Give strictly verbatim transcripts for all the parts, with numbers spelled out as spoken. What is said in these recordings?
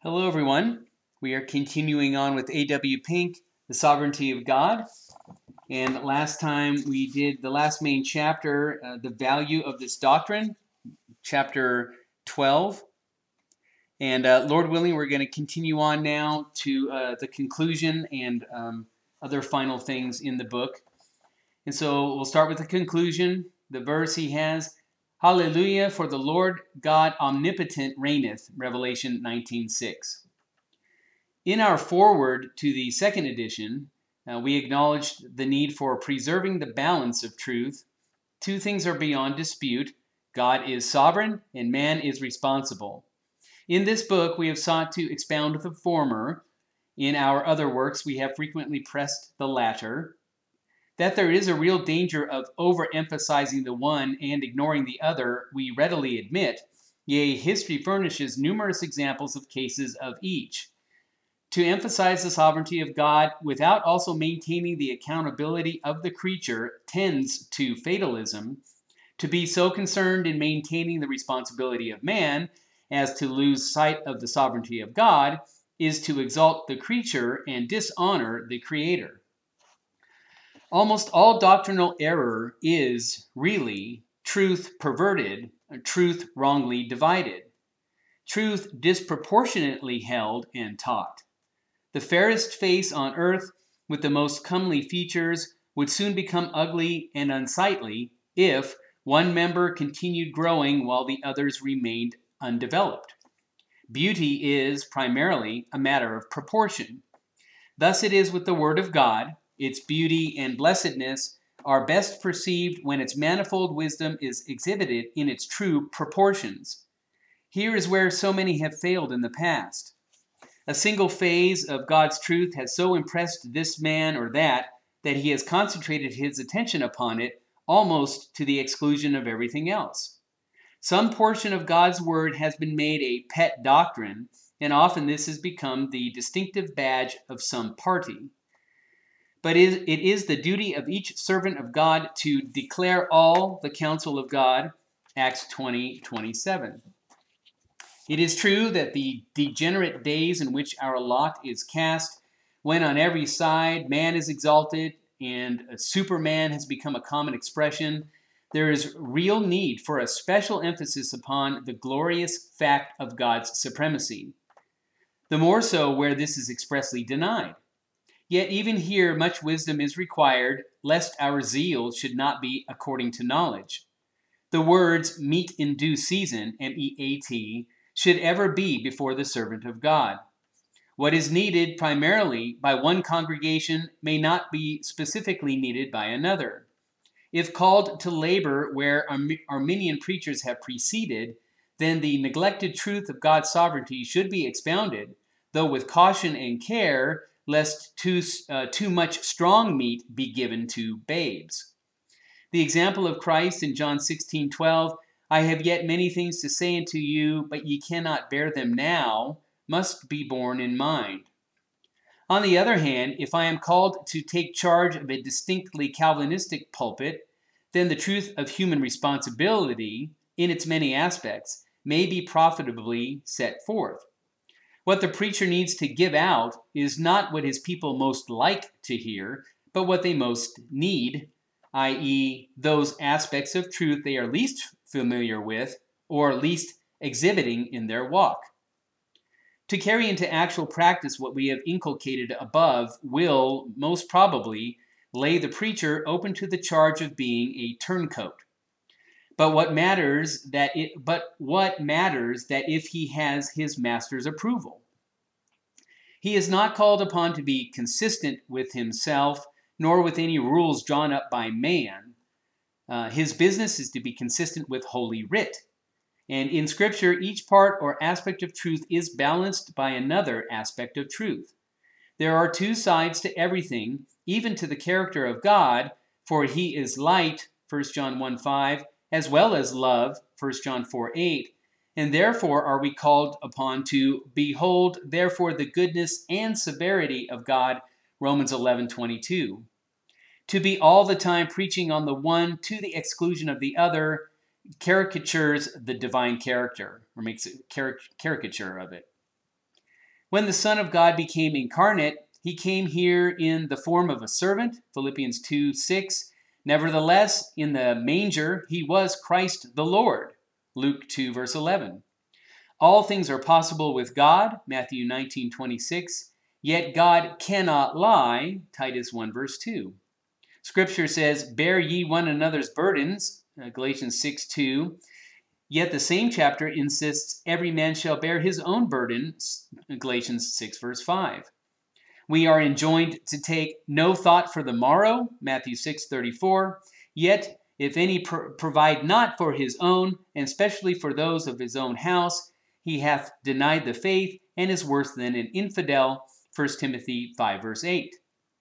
Hello, everyone. We are continuing on with A W Pink, The Sovereignty of God. And last time we did the last main chapter, uh, The Value of This Doctrine, chapter twelve. And uh, Lord willing, we're going to continue on now to uh, the conclusion and um, other final things in the book. And so we'll start with the conclusion. The verse he has, Hallelujah, for the Lord God omnipotent reigneth, Revelation nineteen six. In our foreword to the second edition, uh, we acknowledged the need for preserving the balance of truth. Two things are beyond dispute. God is sovereign and man is responsible. In this book, we have sought to expound the former. In our other works, we have frequently pressed the latter. That there is a real danger of overemphasizing the one and ignoring the other, we readily admit. Yea, history furnishes numerous examples of cases of each. To emphasize the sovereignty of God without also maintaining the accountability of the creature tends to fatalism. To be so concerned in maintaining the responsibility of man as to lose sight of the sovereignty of God is to exalt the creature and dishonor the Creator. Almost all doctrinal error is really truth perverted, truth wrongly divided, truth disproportionately held and taught. The fairest face on earth with the most comely features would soon become ugly and unsightly if one member continued growing while the others remained undeveloped. Beauty is primarily a matter of proportion. Thus it is with the Word of God. Its beauty and blessedness are best perceived when its manifold wisdom is exhibited in its true proportions. Here is where so many have failed in the past. A single phase of God's truth has so impressed this man or that that he has concentrated his attention upon it almost to the exclusion of everything else. Some portion of God's word has been made a pet doctrine, and often this has become the distinctive badge of some party. But it is the duty of each servant of God to declare all the counsel of God, Acts twenty twenty-seven. It is true that the degenerate days in which our lot is cast, when on every side man is exalted and a superman has become a common expression, there is real need for a special emphasis upon the glorious fact of God's supremacy. The more so where this is expressly denied. Yet even here much wisdom is required, lest our zeal should not be according to knowledge. The words meet in due season, M E A T, should ever be before the servant of God. What is needed primarily by one congregation may not be specifically needed by another. If called to labor where Arminian preachers have preceded, then the neglected truth of God's sovereignty should be expounded, though with caution and care, lest too, uh, too much strong meat be given to babes. The example of Christ in John sixteen twelve, I have yet many things to say unto you, but ye cannot bear them now, must be borne in mind. On the other hand, if I am called to take charge of a distinctly Calvinistic pulpit, then the truth of human responsibility, in its many aspects, may be profitably set forth. What the preacher needs to give out is not what his people most like to hear, but what they most need, that is, those aspects of truth they are least familiar with or least exhibiting in their walk. To carry into actual practice what we have inculcated above will, most probably, lay the preacher open to the charge of being a turncoat. But what matters that it, but what matters that if he has his master's approval? He is not called upon to be consistent with himself, nor with any rules drawn up by man. Uh, his business is to be consistent with Holy Writ. And in Scripture, each part or aspect of truth is balanced by another aspect of truth. There are two sides to everything, even to the character of God, for he is light, First John one five, as well as love, First John four eight, and therefore are we called upon to behold, therefore, the goodness and severity of God, Romans eleven twenty-two. To be all the time preaching on the one to the exclusion of the other caricatures the divine character, or makes a caricature of it. When the Son of God became incarnate, he came here in the form of a servant, Philippians two six. Nevertheless, in the manger, he was Christ the Lord, Luke two verse eleven. All things are possible with God, Matthew nineteen twenty-six. Yet God cannot lie, Titus one verse two. Scripture says, bear ye one another's burdens, Galatians six two. Yet the same chapter insists every man shall bear his own burden, Galatians six verse five. We are enjoined to take no thought for the morrow, Matthew six thirty-four. Yet if any pr- provide not for his own, and especially for those of his own house, he hath denied the faith and is worse than an infidel, First Timothy five verse eight.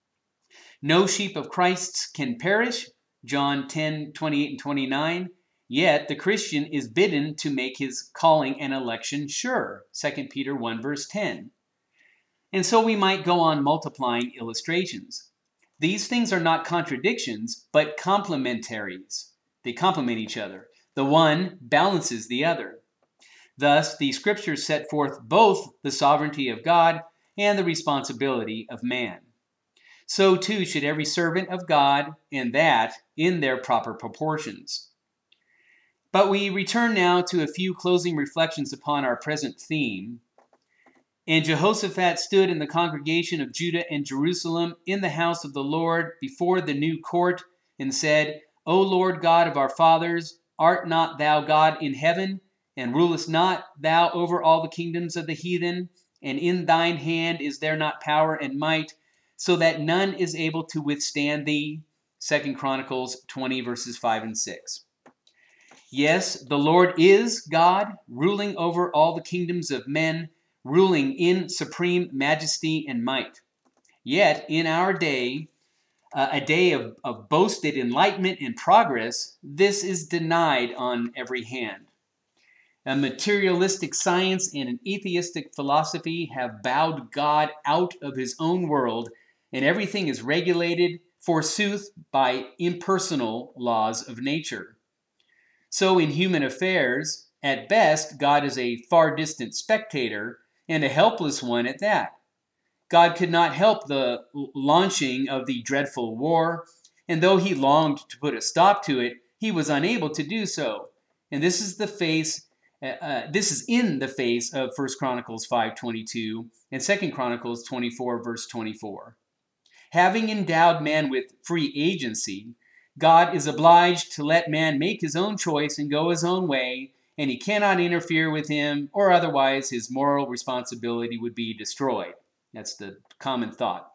No sheep of Christ's can perish, John ten twenty-eight and twenty-nine. Yet the Christian is bidden to make his calling and election sure, Second Peter one verse ten. And so we might go on multiplying illustrations. These things are not contradictions, but complementaries. They complement each other. The one balances the other. Thus, the Scriptures set forth both the sovereignty of God and the responsibility of man. So too should every servant of God, and that in their proper proportions. But we return now to a few closing reflections upon our present theme. And Jehoshaphat stood in the congregation of Judah and Jerusalem in the house of the Lord before the new court, and said, O Lord God of our fathers, art not thou God in heaven, and rulest not thou over all the kingdoms of the heathen? And in thine hand is there not power and might, so that none is able to withstand thee? Second Chronicles twenty, verses five and six. Yes, the Lord is God, ruling over all the kingdoms of men, ruling in supreme majesty and might. Yet, in our day, uh, a day of, of boasted enlightenment and progress, this is denied on every hand. A materialistic science and an atheistic philosophy have bowed God out of his own world, and everything is regulated, forsooth, by impersonal laws of nature. So in human affairs, at best, God is a far distant spectator, and a helpless one at that. God could not help the launching of the dreadful war, and though he longed to put a stop to it, he was unable to do so. And this is the face, uh, uh, this is in the face of First Chronicles five twenty-two and Second Chronicles twenty-four, verse twenty-four. Having endowed man with free agency, God is obliged to let man make his own choice and go his own way, and he cannot interfere with him, or otherwise his moral responsibility would be destroyed. That's the common thought.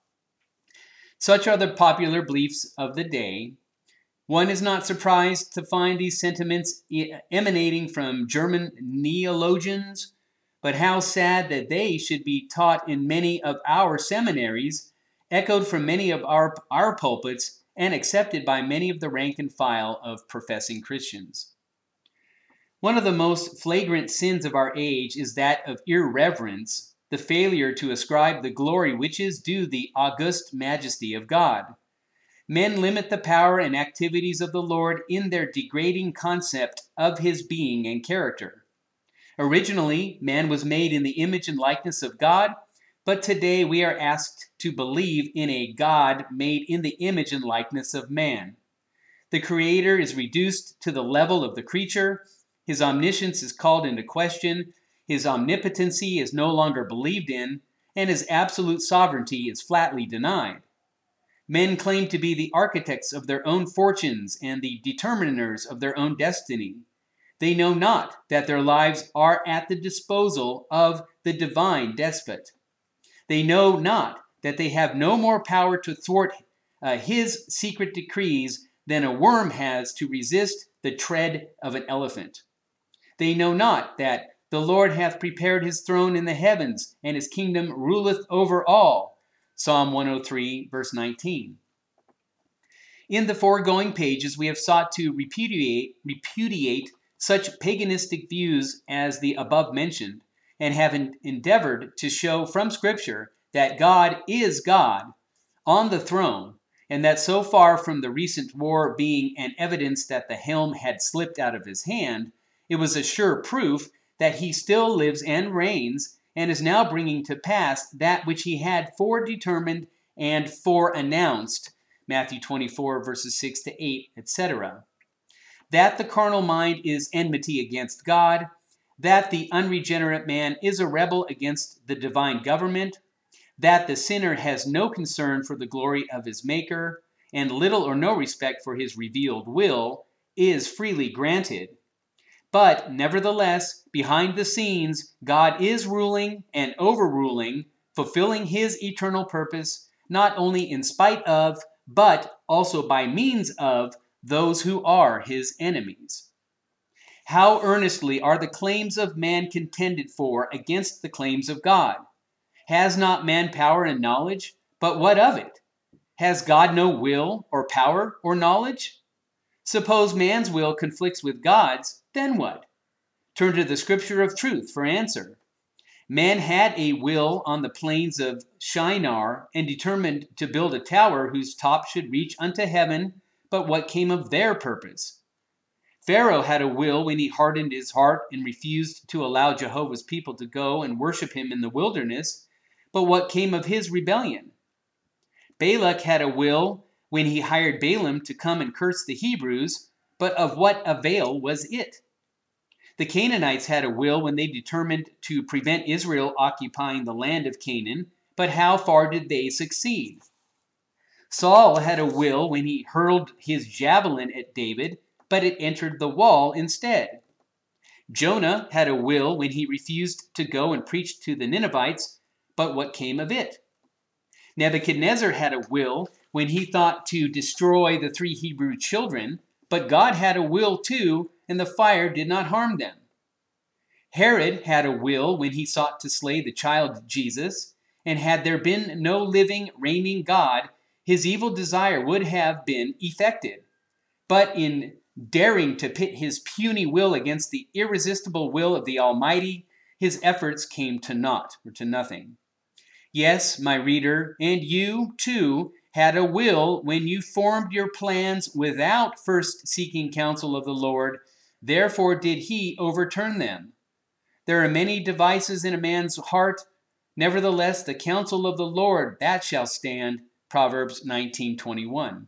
Such are the popular beliefs of the day. One is not surprised to find these sentiments emanating from German neologians, but how sad that they should be taught in many of our seminaries, echoed from many of our, our pulpits, and accepted by many of the rank and file of professing Christians. One of the most flagrant sins of our age is that of irreverence, the failure to ascribe the glory which is due the august majesty of God. Men limit the power and activities of the Lord in their degrading concept of his being and character. Originally, man was made in the image and likeness of God, but today we are asked to believe in a God made in the image and likeness of man. The Creator is reduced to the level of the creature. His omniscience is called into question, his omnipotency is no longer believed in, and his absolute sovereignty is flatly denied. Men claim to be the architects of their own fortunes and the determiners of their own destiny. They know not that their lives are at the disposal of the divine despot. They know not that they have no more power to thwart uh, his secret decrees than a worm has to resist the tread of an elephant. They know not that the Lord hath prepared his throne in the heavens, and his kingdom ruleth over all. Psalm one oh three, verse nineteen. In the foregoing pages, we have sought to repudiate, repudiate such paganistic views as the above mentioned, and have en- endeavored to show from Scripture that God is God on the throne, and that so far from the recent war being an evidence that the helm had slipped out of his hand, it was a sure proof that he still lives and reigns, and is now bringing to pass that which he had foredetermined and foreannounced. Matthew twenty-four, verses six to eight, et cetera. That the carnal mind is enmity against God, that the unregenerate man is a rebel against the divine government, that the sinner has no concern for the glory of his Maker, and little or no respect for his revealed will, is freely granted. But nevertheless, behind the scenes, God is ruling and overruling, fulfilling his eternal purpose, not only in spite of, but also by means of, those who are his enemies. How earnestly are the claims of man contended for against the claims of God? Has not man power and knowledge? But what of it? Has God no will or power or knowledge? Suppose man's will conflicts with God's, then what? Turn to the scripture of truth for answer. Man had a will on the plains of Shinar and determined to build a tower whose top should reach unto heaven, but what came of their purpose? Pharaoh had a will when he hardened his heart and refused to allow Jehovah's people to go and worship him in the wilderness, but what came of his rebellion? Balak had a will when he hired Balaam to come and curse the Hebrews, but of what avail was it? The Canaanites had a will when they determined to prevent Israel occupying the land of Canaan, but how far did they succeed? Saul had a will when he hurled his javelin at David, but it entered the wall instead. Jonah had a will when he refused to go and preach to the Ninevites, but what came of it? Nebuchadnezzar had a will when he thought to destroy the three Hebrew children, but God had a will too, and the fire did not harm them. Herod had a will when he sought to slay the child Jesus, and had there been no living, reigning God, his evil desire would have been effected. But in daring to pit his puny will against the irresistible will of the Almighty, his efforts came to naught, or to nothing. Yes, my reader, and you, too, had a will when you formed your plans without first seeking counsel of the Lord. Therefore did he overturn them. There are many devices in a man's heart. Nevertheless, the counsel of the Lord, that shall stand. Proverbs nineteen twenty-one.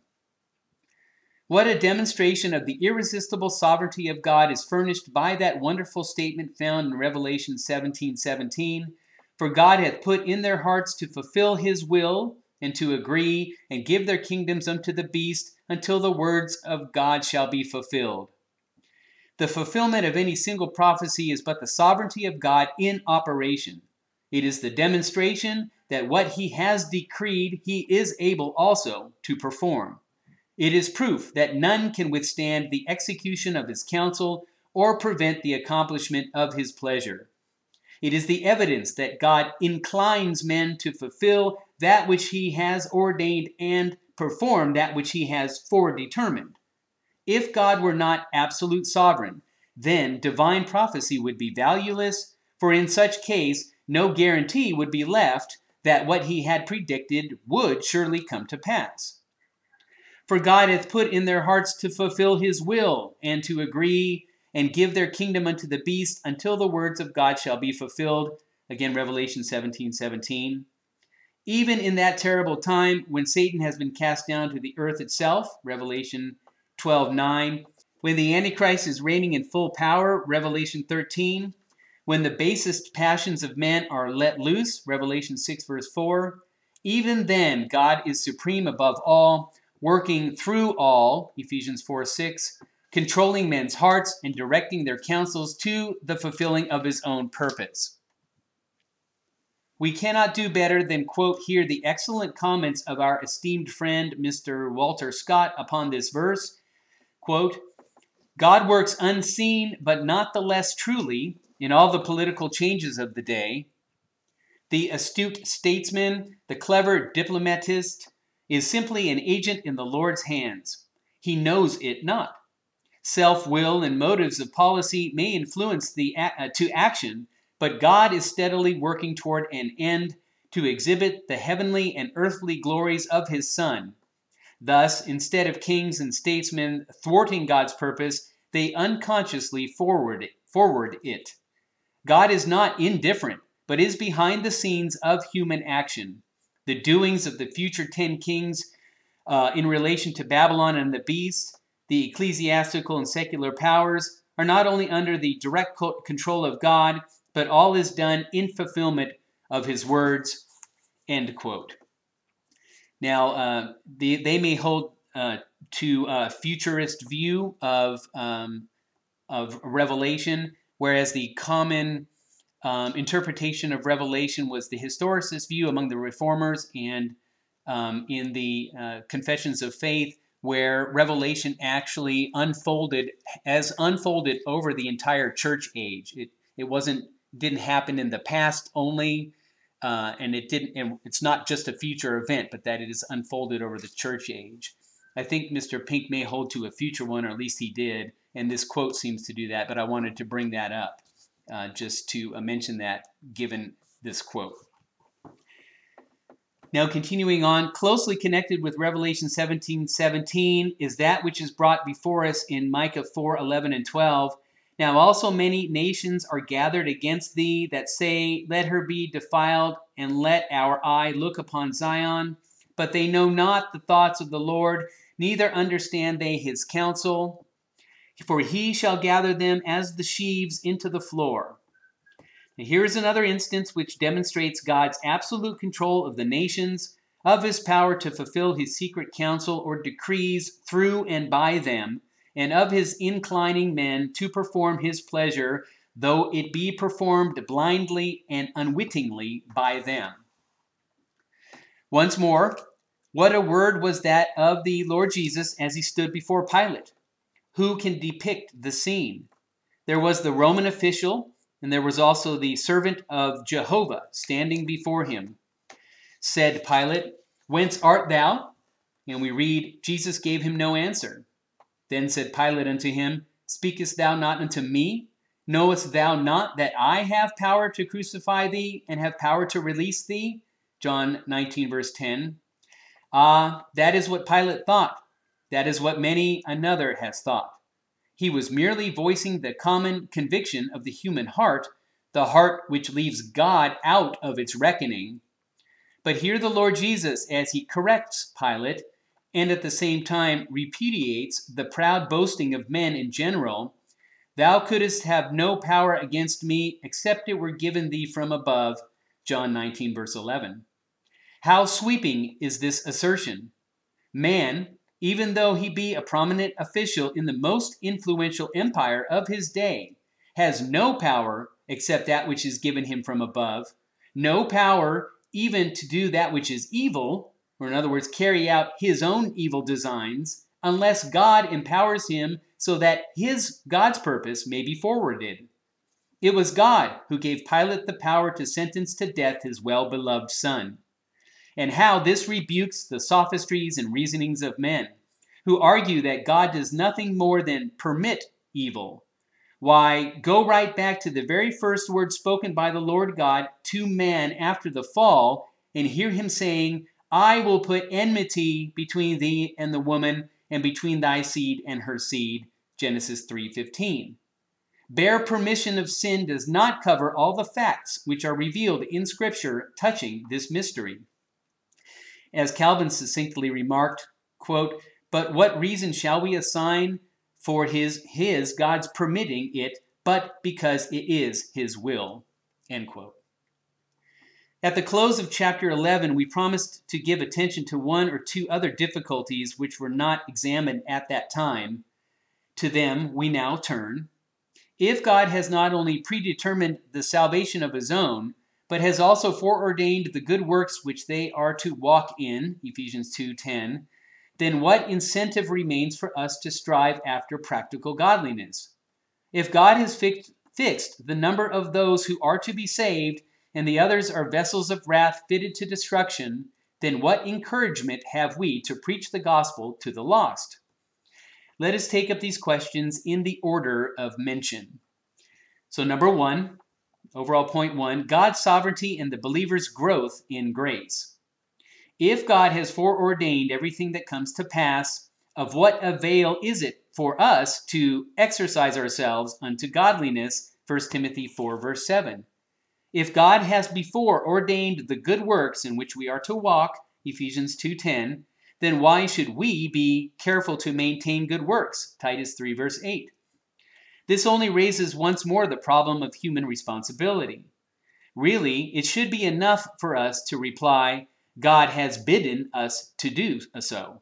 What a demonstration of the irresistible sovereignty of God is furnished by that wonderful statement found in Revelation seventeen seventeen. For God hath put in their hearts to fulfill his will, and to agree, and give their kingdoms unto the beast, until the words of God shall be fulfilled. The fulfillment of any single prophecy is but the sovereignty of God in operation. It is the demonstration that what he has decreed, he is able also to perform. It is proof that none can withstand the execution of his counsel or prevent the accomplishment of his pleasure. It is the evidence that God inclines men to fulfill that which he has ordained and perform that which he has foredetermined. If God were not absolute sovereign, then divine prophecy would be valueless, for in such case no guarantee would be left that what he had predicted would surely come to pass. For God hath put in their hearts to fulfill his will, and to agree, and give their kingdom unto the beast, until the words of God shall be fulfilled. Again, Revelation seventeen seventeen. Even in that terrible time when Satan has been cast down to the earth itself, Revelation twelve nine. When the Antichrist is reigning in full power, Revelation thirteen. When the basest passions of men are let loose, Revelation six verse four. Even then, God is supreme above all, working through all, Ephesians four six, controlling men's hearts and directing their counsels to the fulfilling of his own purpose. We cannot do better than quote here the excellent comments of our esteemed friend, Mister Walter Scott, upon this verse. Quote, God works unseen, but not the less truly, in all the political changes of the day. The astute statesman, the clever diplomatist, is simply an agent in the Lord's hands. He knows it not. Self-will and motives of policy may influence the uh, to action, but God is steadily working toward an end to exhibit the heavenly and earthly glories of his Son. Thus, instead of kings and statesmen thwarting God's purpose, they unconsciously forward it. Forward it. God is not indifferent, but is behind the scenes of human action. The doings of the future ten kings uh, in relation to Babylon and the beast, the ecclesiastical and secular powers, are not only under the direct co- control of God, but all is done in fulfillment of his words, end quote. Now, uh, the, they may hold uh, to a futurist view of, um, of Revelation, whereas the common um, interpretation of Revelation was the historicist view among the reformers, and um, in the uh, Confessions of Faith, where Revelation actually unfolded as unfolded over the entire church age. It it wasn't didn't happen in the past only, uh, and it didn't. And it's not just a future event, but that it is unfolded over the church age. I think Mister Pink may hold to a future one, or at least he did, and this quote seems to do that. But I wanted to bring that up uh, just to uh, mention that, given this quote. Now, continuing on, closely connected with Revelation seventeen seventeen is that which is brought before us in Micah four eleven and twelve. Now also many nations are gathered against thee that say, let her be defiled, and let our eye look upon Zion. But they know not the thoughts of the Lord, neither understand they his counsel. For he shall gather them as the sheaves into the floor. Now, here is another instance which demonstrates God's absolute control of the nations, of his power to fulfill his secret counsel or decrees through and by them, and of his inclining men to perform his pleasure, though it be performed blindly and unwittingly by them. Once more, what a word was that of the Lord Jesus as he stood before Pilate. Who can depict the scene? There was the Roman official, and there was also the servant of Jehovah standing before him. Said Pilate, whence art thou? And we read, Jesus gave him no answer. Then said Pilate unto him, speakest thou not unto me? Knowest thou not that I have power to crucify thee, and have power to release thee? John nineteen, verse ten. Ah, that is what Pilate thought. That is what many another has thought. He was merely voicing the common conviction of the human heart, the heart which leaves God out of its reckoning. But hear the Lord Jesus as he corrects Pilate, and at the same time repudiates the proud boasting of men in general. Thou couldst have no power against me, except it were given thee from above. John nineteen, verse eleven. How sweeping is this assertion! Man, even though he be a prominent official in the most influential empire of his day, has no power except that which is given him from above, no power even to do that which is evil, or in other words, carry out his own evil designs, unless God empowers him so that his God's purpose may be forwarded. It was God who gave Pilate the power to sentence to death his well-beloved son. And how this rebukes the sophistries and reasonings of men, who argue that God does nothing more than permit evil. Why, go right back to the very first word spoken by the Lord God to man after the fall, and hear him saying, I will put enmity between thee and the woman, and between thy seed and her seed. Genesis three fifteen. Bare permission of sin does not cover all the facts which are revealed in Scripture touching this mystery. As Calvin succinctly remarked, quote, but what reason shall we assign for his, his, God's permitting it, but because it is his will, end quote. At the close of chapter eleven, we promised to give attention to one or two other difficulties which were not examined at that time. To them we now turn. If God has not only predetermined the salvation of his own, but has also foreordained the good works which they are to walk in, Ephesians two ten, then what incentive remains for us to strive after practical godliness? If God has fixed, fixed the number of those who are to be saved, and the others are vessels of wrath fitted to destruction, then what encouragement have we to preach the gospel to the lost? Let us take up these questions in the order of mention. So number one, overall point one, God's sovereignty and the believer's growth in grace. If God has foreordained everything that comes to pass, of what avail is it for us to exercise ourselves unto godliness? First Timothy four, verse seven. If God has before ordained the good works in which we are to walk, Ephesians two ten, then why should we be careful to maintain good works, Titus three verse eight? This only raises once more the problem of human responsibility. Really, it should be enough for us to reply, God has bidden us to do so.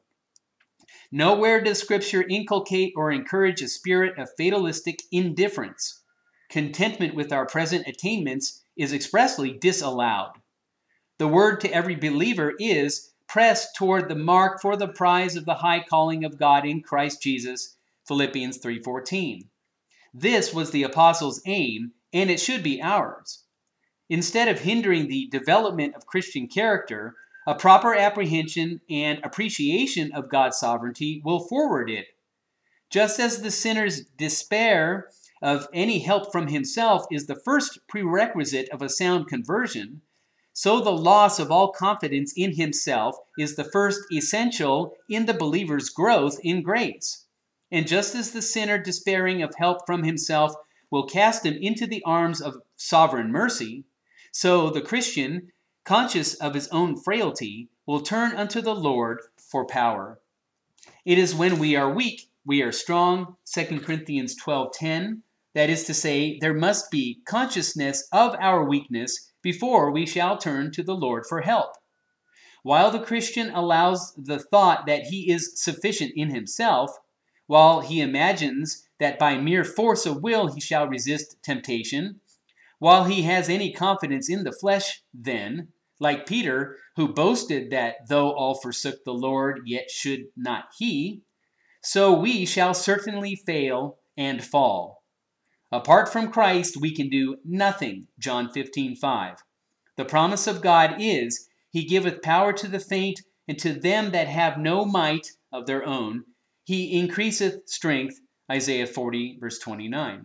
Nowhere does Scripture inculcate or encourage a spirit of fatalistic indifference. Contentment with our present attainments is expressly disallowed. The word to every believer is, press toward the mark for the prize of the high calling of God in Christ Jesus, Philippians three fourteen. This was the apostles' aim, and it should be ours. Instead of hindering the development of Christian character, a proper apprehension and appreciation of God's sovereignty will forward it. Just as the sinner's despair of any help from himself is the first prerequisite of a sound conversion, so the loss of all confidence in himself is the first essential in the believer's growth in grace. And just as the sinner despairing of help from himself will cast him into the arms of sovereign mercy, so the Christian, conscious of his own frailty, will turn unto the Lord for power. It is when we are weak, we are strong, Second Corinthians twelve ten. That is to say, there must be consciousness of our weakness before we shall turn to the Lord for help. While the Christian allows the thought that he is sufficient in himself, while he imagines that by mere force of will he shall resist temptation, while he has any confidence in the flesh, then, like Peter, who boasted that though all forsook the Lord, yet should not he, so we shall certainly fail and fall. Apart from Christ, we can do nothing, John fifteen five. The promise of God is, He giveth power to the faint, and to them that have no might of their own, He increaseth strength, Isaiah forty, verse twenty-nine.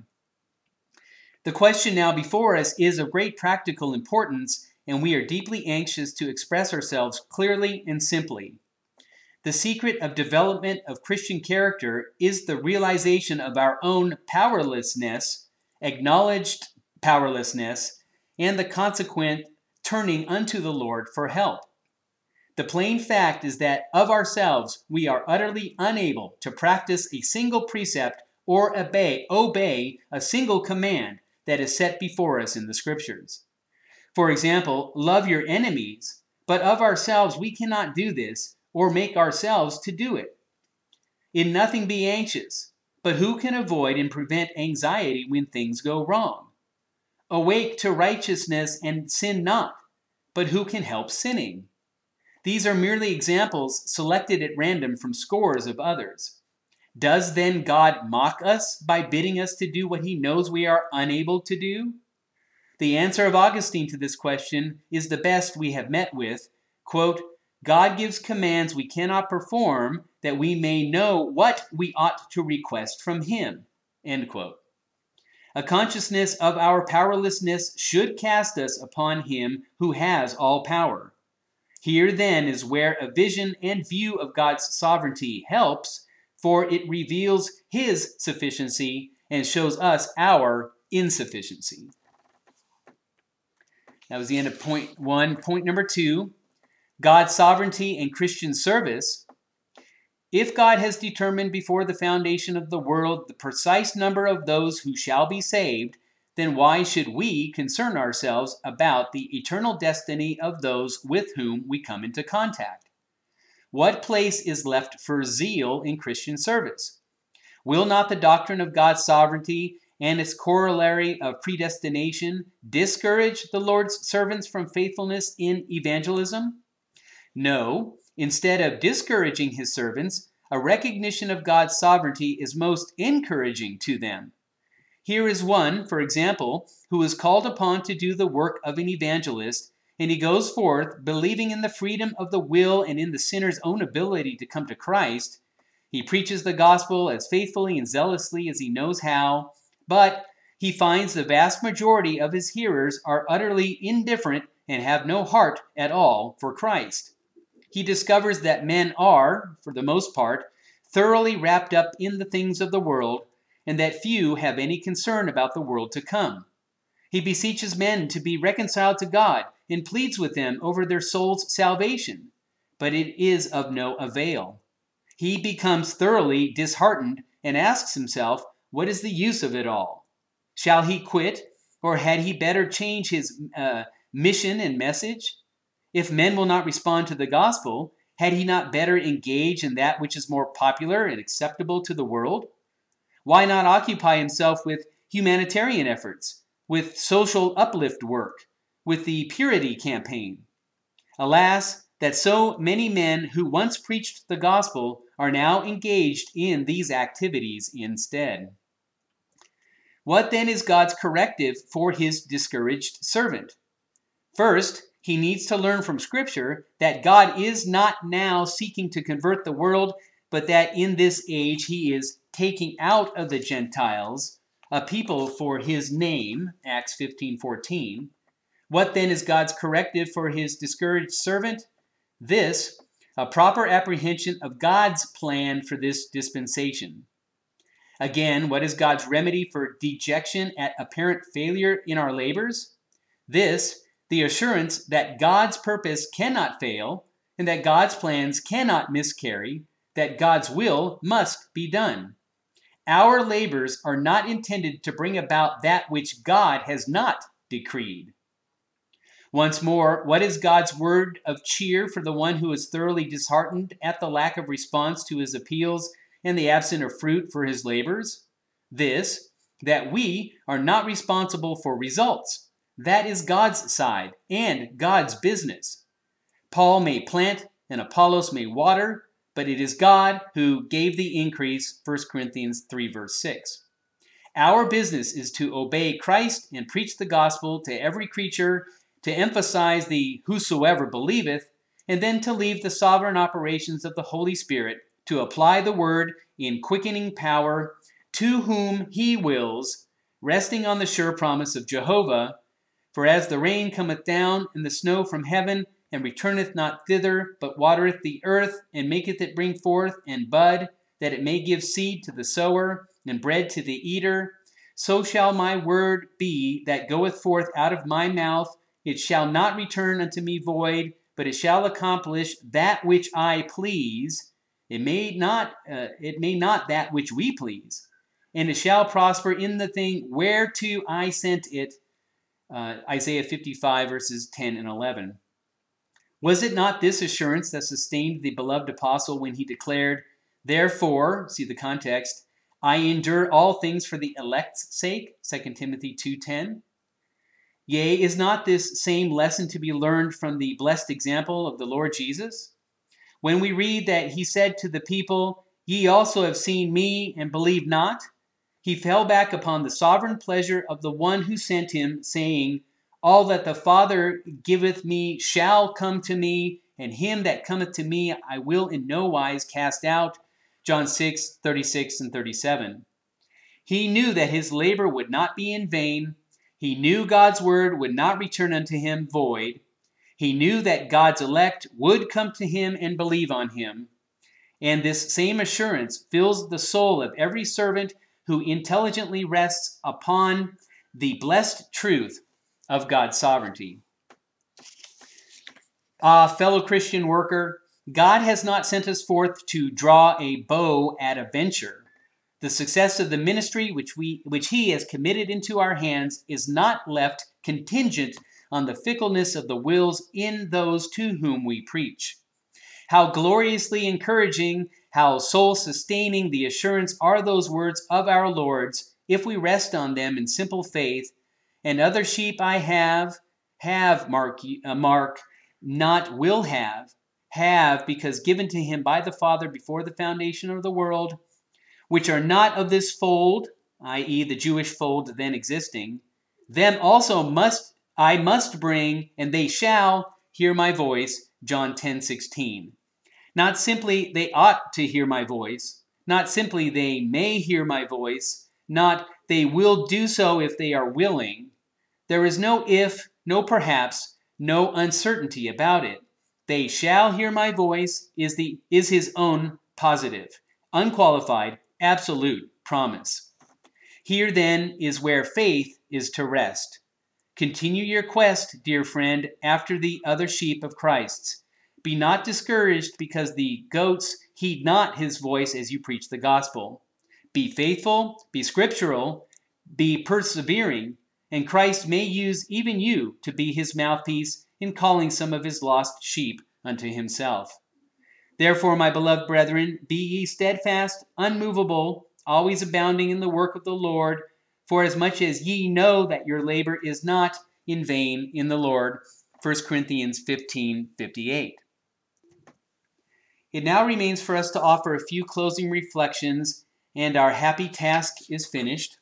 The question now before us is of great practical importance, and we are deeply anxious to express ourselves clearly and simply. The secret of development of Christian character is the realization of our own powerlessness, acknowledged powerlessness, and the consequent turning unto the Lord for help. The plain fact is that of ourselves we are utterly unable to practice a single precept or obey, obey a single command that is set before us in the Scriptures. For example, love your enemies, but of ourselves we cannot do this or make ourselves to do it. In nothing be anxious, but who can avoid and prevent anxiety when things go wrong? Awake to righteousness and sin not, but who can help sinning? These are merely examples selected at random from scores of others. Does then God mock us by bidding us to do what He knows we are unable to do? The answer of Augustine to this question is the best we have met with, quote, God gives commands we cannot perform that we may know what we ought to request from Him, end quote. A consciousness of our powerlessness should cast us upon Him who has all power. Here then is where a vision and view of God's sovereignty helps, for it reveals His sufficiency and shows us our insufficiency. That was the end of point one. Point number two, God's sovereignty and Christian service. If God has determined before the foundation of the world the precise number of those who shall be saved, then why should we concern ourselves about the eternal destiny of those with whom we come into contact? What place is left for zeal in Christian service? Will not the doctrine of God's sovereignty and its corollary of predestination discourage the Lord's servants from faithfulness in evangelism? No. Instead of discouraging His servants, a recognition of God's sovereignty is most encouraging to them. Here is one, for example, who is called upon to do the work of an evangelist, and he goes forth believing in the freedom of the will and in the sinner's own ability to come to Christ. He preaches the gospel as faithfully and zealously as he knows how, but he finds the vast majority of his hearers are utterly indifferent and have no heart at all for Christ. He discovers that men are, for the most part, thoroughly wrapped up in the things of the world, and that few have any concern about the world to come. He beseeches men to be reconciled to God and pleads with them over their soul's salvation, but it is of no avail. He becomes thoroughly disheartened and asks himself, what is the use of it all? Shall he quit, or had he better change his uh, mission and message? If men will not respond to the gospel, had he not better engage in that which is more popular and acceptable to the world? Why not occupy himself with humanitarian efforts, with social uplift work, with the purity campaign? Alas, that so many men who once preached the gospel are now engaged in these activities instead. What then is God's corrective for his discouraged servant? First, he needs to learn from Scripture that God is not now seeking to convert the world, but that in this age he is taking out of the Gentiles a people for his name, Acts fifteen fourteen. What then is God's corrective for his discouraged servant? This, a proper apprehension of God's plan for this dispensation. Again, what is God's remedy for dejection at apparent failure in our labors? This, the assurance that God's purpose cannot fail, and that God's plans cannot miscarry, that God's will must be done. Our labors are not intended to bring about that which God has not decreed. Once more, what is God's word of cheer for the one who is thoroughly disheartened at the lack of response to his appeals and the absence of fruit for his labors? This, that we are not responsible for results. That is God's side and God's business. Paul may plant and Apollos may water, but it is God who gave the increase, First Corinthians three, verse six. Our business is to obey Christ and preach the gospel to every creature, to emphasize the whosoever believeth, and then to leave the sovereign operations of the Holy Spirit to apply the word in quickening power to whom he wills, resting on the sure promise of Jehovah. For as the rain cometh down and the snow from heaven, and returneth not thither, but watereth the earth, and maketh it bring forth and bud, that it may give seed to the sower, and bread to the eater, so shall my word be that goeth forth out of my mouth. It shall not return unto me void, but it shall accomplish that which I please. It may not, uh, it may not that which we please. And it shall prosper in the thing whereto I sent it. Uh, Isaiah fifty-five, verses ten and eleven. Was it not this assurance that sustained the beloved apostle when he declared, therefore, see the context, I endure all things for the elect's sake, Second Timothy two ten? Yea, is not this same lesson to be learned from the blessed example of the Lord Jesus? When we read that he said to the people, ye also have seen me and believe not, he fell back upon the sovereign pleasure of the one who sent him, saying, all that the Father giveth me shall come to me, and him that cometh to me I will in no wise cast out. John six, thirty-six and thirty-seven. He knew that his labor would not be in vain. He knew God's word would not return unto him void. He knew that God's elect would come to him and believe on him. And this same assurance fills the soul of every servant who intelligently rests upon the blessed truth of God's sovereignty. Ah, fellow Christian worker, God has not sent us forth to draw a bow at a venture. The success of the ministry which we which he has committed into our hands is not left contingent on the fickleness of the wills in those to whom we preach. How gloriously encouraging, how soul-sustaining the assurance are those words of our Lord's, if we rest on them in simple faith. And other sheep I have, have, mark, uh, mark, not will have, have, because given to him by the Father before the foundation of the world, which are not of this fold, that is the Jewish fold then existing, them also must I must bring, and they shall hear my voice, John ten sixteen. Not simply they ought to hear my voice, not simply they may hear my voice, not they will do so if they are willing. There is no if, no perhaps, no uncertainty about it. They shall hear my voice is the is his own positive, unqualified, absolute promise. Here then is where faith is to rest. Continue your quest, dear friend, after the other sheep of Christ's. Be not discouraged because the goats heed not his voice as you preach the gospel. Be faithful, be scriptural, be persevering, and Christ may use even you to be his mouthpiece in calling some of his lost sheep unto himself. Therefore, my beloved brethren, be ye steadfast, unmovable, always abounding in the work of the Lord, for as much as ye know that your labor is not in vain in the Lord. First Corinthians fifteen fifty-eight. It now remains for us to offer a few closing reflections, and our happy task is finished.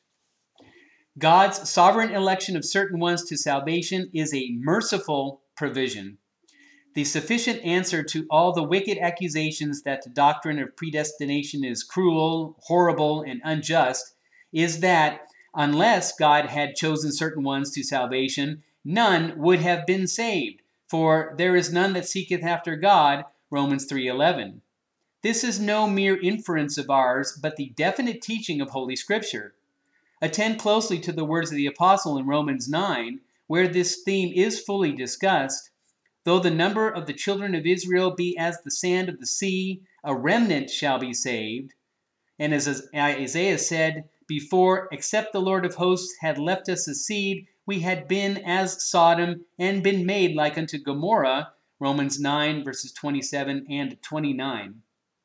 God's sovereign election of certain ones to salvation is a merciful provision. The sufficient answer to all the wicked accusations that the doctrine of predestination is cruel, horrible, and unjust is that unless God had chosen certain ones to salvation, none would have been saved. For there is none that seeketh after God, Romans three eleven. This is no mere inference of ours, but the definite teaching of Holy Scripture. Attend closely to the words of the Apostle in Romans nine, where this theme is fully discussed. Though the number of the children of Israel be as the sand of the sea, a remnant shall be saved. And as Isaiah said before, except the Lord of hosts had left us a seed, we had been as Sodom and been made like unto Gomorrah, Romans nine, verses twenty-seven and twenty-nine.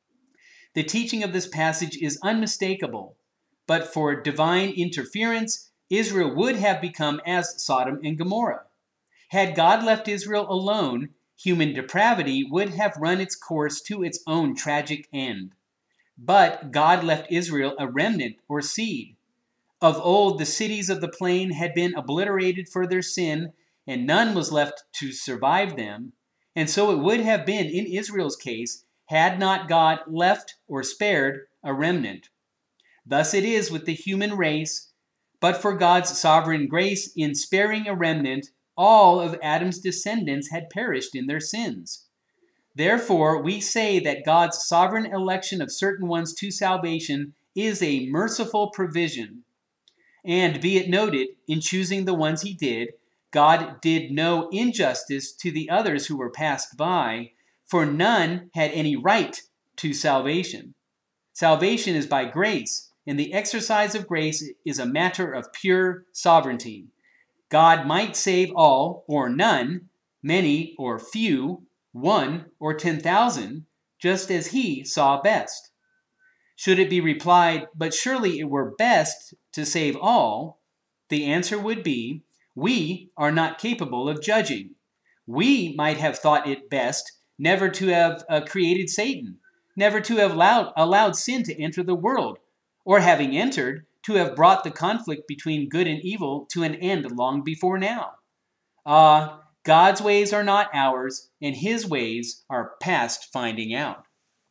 The teaching of this passage is unmistakable, but for divine interference, Israel would have become as Sodom and Gomorrah. Had God left Israel alone, human depravity would have run its course to its own tragic end. But God left Israel a remnant or seed. Of old, the cities of the plain had been obliterated for their sin, and none was left to survive them. And so it would have been in Israel's case, had not God left or spared a remnant. Thus it is with the human race, but for God's sovereign grace in sparing a remnant, all of Adam's descendants had perished in their sins. Therefore, we say that God's sovereign election of certain ones to salvation is a merciful provision. And be it noted, in choosing the ones he did, God did no injustice to the others who were passed by, for none had any right to salvation. Salvation is by grace, and the exercise of grace is a matter of pure sovereignty. God might save all or none, many or few, one or ten thousand, just as he saw best. Should it be replied, but surely it were best to save all, the answer would be, we are not capable of judging. We might have thought it best never to have uh, created Satan, never to have allowed, allowed sin to enter the world, or having entered, to have brought the conflict between good and evil to an end long before now. Ah, uh, God's ways are not ours, and his ways are past finding out.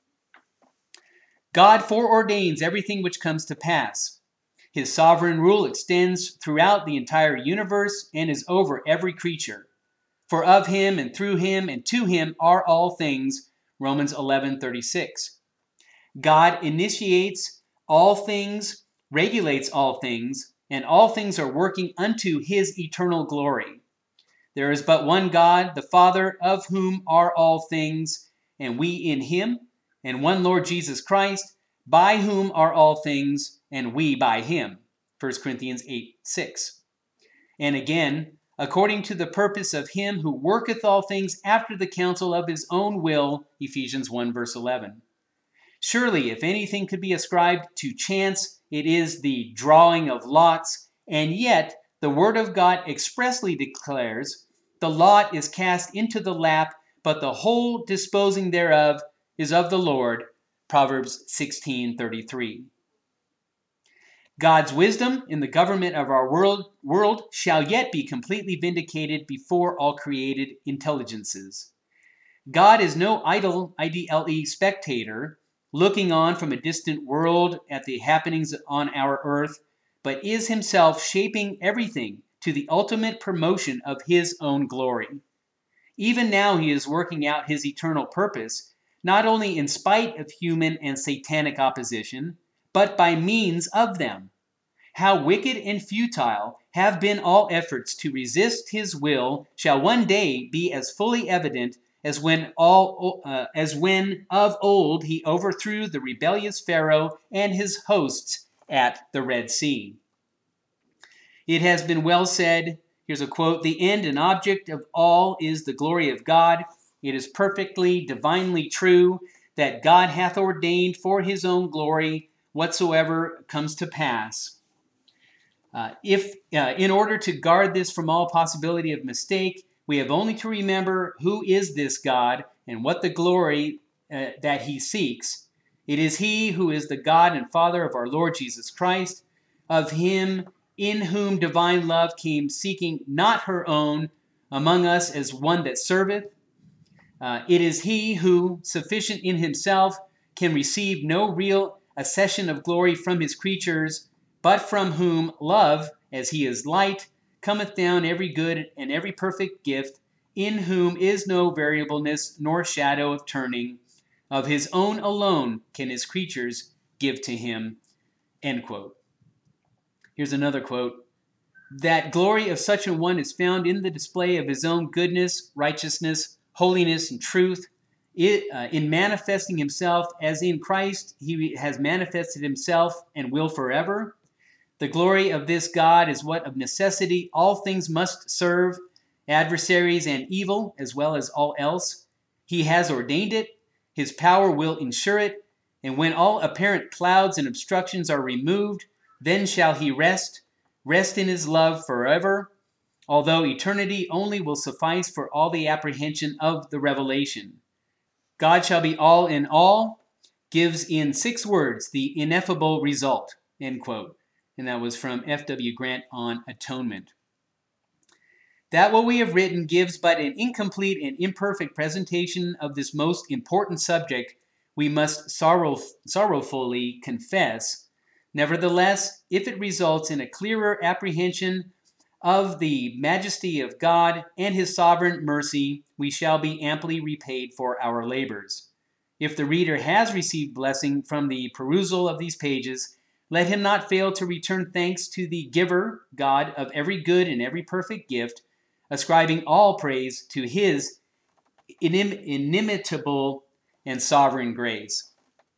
God foreordains everything which comes to pass. His sovereign rule extends throughout the entire universe and is over every creature. For of him and through him and to him are all things, Romans eleven thirty-six. God initiates all things, regulates all things, and all things are working unto his eternal glory. There is but one God, the Father, of whom are all things, and we in him, and one Lord Jesus Christ, by whom are all things, and we by him. First Corinthians eight six. And again, according to the purpose of him who worketh all things after the counsel of his own will, Ephesians one verse eleven. Surely, if anything could be ascribed to chance, it is the drawing of lots, and yet the word of God expressly declares, the lot is cast into the lap, but the whole disposing thereof is of the Lord, Proverbs sixteen thirty-three. God's wisdom in the government of our world, world shall yet be completely vindicated before all created intelligences. God is no idle, I D L E spectator, looking on from a distant world at the happenings on our earth, but is himself shaping everything to the ultimate promotion of his own glory. Even now he is working out his eternal purpose, not only in spite of human and satanic opposition, but by means of them. How wicked and futile have been all efforts to resist his will shall one day be as fully evident as when all uh, as when of old he overthrew the rebellious Pharaoh and his hosts at the Red Sea. It has been well said, here's a quote, "The end and object of all is the glory of God. It is perfectly, divinely true that God hath ordained for his own glory whatsoever comes to pass." Uh, if, uh, in order to guard this from all possibility of mistake, we have only to remember who is this God and what the glory uh, that he seeks. It is he who is the God and Father of our Lord Jesus Christ, of him in whom divine love came seeking not her own among us as one that serveth. Uh, it is he who, sufficient in himself, can receive no real accession of glory from his creatures, but from whom love, as he is light, cometh down every good and every perfect gift, in whom is no variableness nor shadow of turning. Of his own alone can his creatures give to him. End quote. Here's another quote. That glory of such a one is found in the display of his own goodness, righteousness, holiness, and truth. It, uh, in manifesting himself as in Christ, he has manifested himself and will forever. The glory of this God is what of necessity all things must serve, adversaries and evil, as well as all else. He has ordained it, his power will ensure it, and when all apparent clouds and obstructions are removed, then shall he rest, rest in his love forever, although eternity only will suffice for all the apprehension of the revelation. God shall be all in all, gives in six words the ineffable result, end quote. And that was from F W Grant on atonement. That what we have written gives but an incomplete and imperfect presentation of this most important subject, we must sorrow, sorrowfully confess. Nevertheless, if it results in a clearer apprehension of the majesty of God and his sovereign mercy, we shall be amply repaid for our labors. If the reader has received blessing from the perusal of these pages, let him not fail to return thanks to the giver, God, of every good and every perfect gift, ascribing all praise to his inim- inimitable and sovereign grace.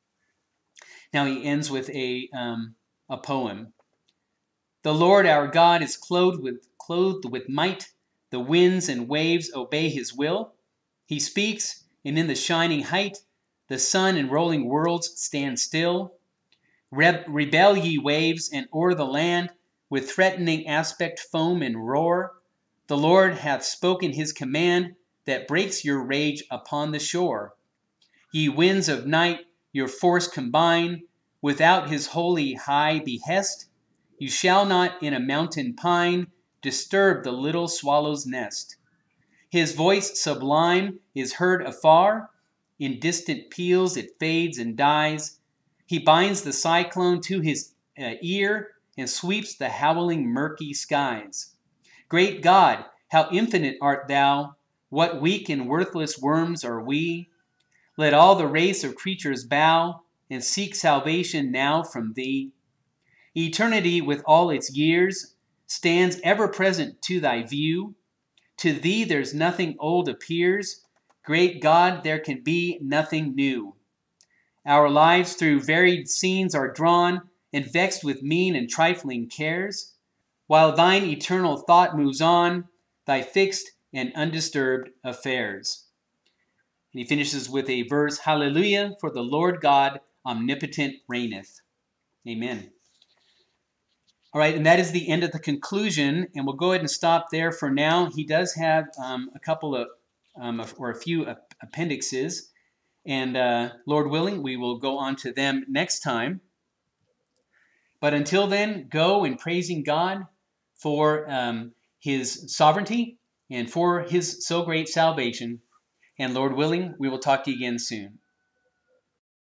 Now he ends with a, um, a poem. The Lord our God is clothed with, clothed with might. The winds and waves obey his will. He speaks, and in the shining height, the sun and rolling worlds stand still. Re- rebel ye waves, and o'er the land with threatening aspect foam and roar. The Lord hath spoken his command that breaks your rage upon the shore. Ye winds of night, your force combine, without his holy high behest. You shall not in a mountain pine disturb the little swallow's nest. His voice sublime is heard afar. In distant peals it fades and dies. He binds the cyclone to his uh, ear and sweeps the howling murky skies. Great God, how infinite art thou! What weak and worthless worms are we! Let all the race of creatures bow and seek salvation now from thee. Eternity with all its years stands ever present to thy view. To thee there's nothing old appears. Great God, there can be nothing new. Our lives through varied scenes are drawn and vexed with mean and trifling cares, while thine eternal thought moves on, thy fixed and undisturbed affairs. And he finishes with a verse, Hallelujah, for the Lord God omnipotent reigneth. Amen. All right, and that is the end of the conclusion, and we'll go ahead and stop there for now. He does have um, a couple of, um, or a few appendixes, and uh, Lord willing, we will go on to them next time. But until then, go in praising God for um, his sovereignty and for his so great salvation. And Lord willing, we will talk to you again soon.